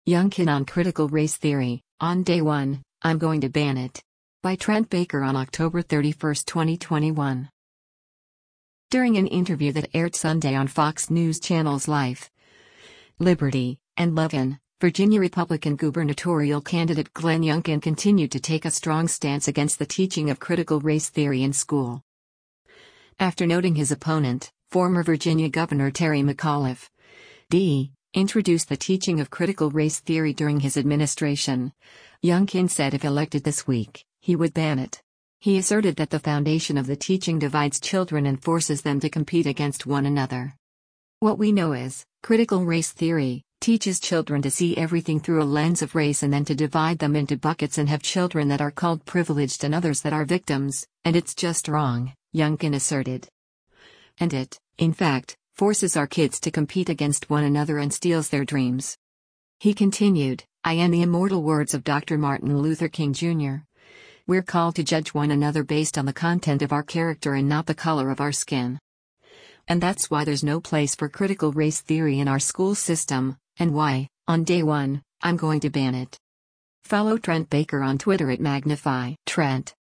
Youngkin on critical race theory. On day one, I'm going to ban it. By Trent Baker on October 31, 2021. During an interview that aired Sunday on Fox News Channel's Life, Liberty, and Love-In, Virginia Republican gubernatorial candidate Glenn Youngkin continued to take a strong stance against the teaching of critical race theory in school. After noting his opponent, former Virginia Governor Terry McAuliffe, D., introduced the teaching of critical race theory during his administration, Youngkin said if elected this week, he would ban it. He asserted that the foundation of the teaching divides children and forces them to compete against one another. What we know is, critical race theory teaches children to see everything through a lens of race and then to divide them into buckets and have children that are called privileged and others that are victims, and it's just wrong, Youngkin asserted. And it, in fact, forces our kids to compete against one another and steals their dreams. He continued, in the immortal words of Dr. Martin Luther King Jr., we're called to judge one another based on the content of our character and not the color of our skin. And that's why there's no place for critical race theory in our school system, and why, on day one, I'm going to ban it. Follow Trent Baker on Twitter at Magnify Trent.